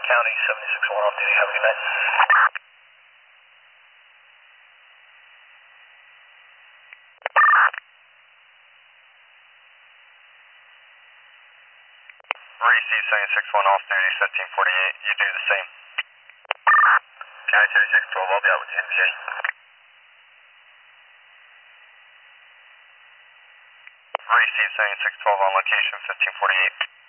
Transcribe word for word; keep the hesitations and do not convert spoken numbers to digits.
County, seventy-six one off duty. Have a good night. Receive seventy-six one off duty, fifteen forty-eight. You do the same. County seventy-six twelve, I'll be out with the N V A. Receive seventy-six twelve on location, fifteen forty-eight.